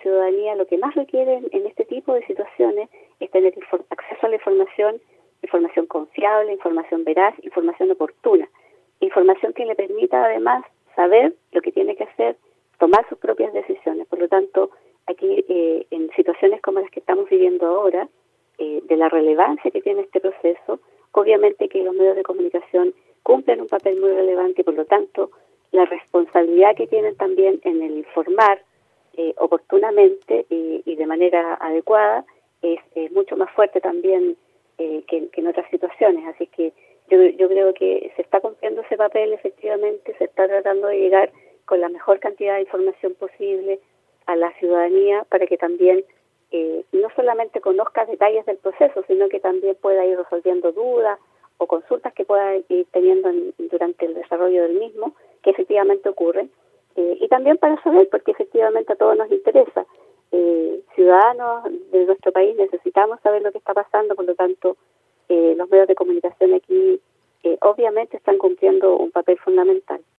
ciudadanía lo que más requiere en este tipo de situaciones es tener acceso a la información confiable, información veraz, información oportuna, información que le permita además saber lo que tiene que hacer, tomar sus propias decisiones. Por lo tanto, aquí en situaciones como las que estamos viviendo ahora, de la relevancia que tiene este proceso, obviamente que los medios de comunicación cumplen un papel muy relevante y por lo tanto la responsabilidad que tienen también en el informar oportunamente y de manera adecuada es mucho más fuerte también que en otras situaciones. Así que yo creo que se está cumpliendo ese papel efectivamente, se está tratando de llegar con la mejor cantidad de información posible a la ciudadanía para que también no solamente conozca detalles del proceso, sino que también pueda ir resolviendo dudas o consultas que pueda ir teniendo durante el desarrollo del mismo, que efectivamente ocurre, y también para saber, porque efectivamente a todos nos interesa. Ciudadanos de nuestro país necesitamos saber lo que está pasando, por lo tanto los medios de comunicación aquí obviamente están cumpliendo un papel fundamental.